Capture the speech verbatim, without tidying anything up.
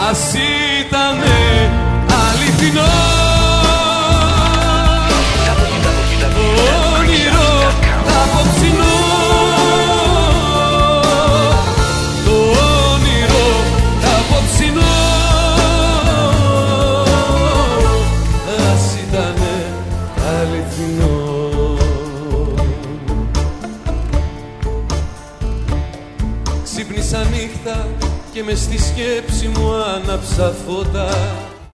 ας ήτανε αληθινό. Όνειρο τ' απόψινό, το όνειρο τ' απόψινό, ας ήτανε αληθινό. Ξύπνησα νύχτα και μες στη σκέψη μου άναψα φώτα.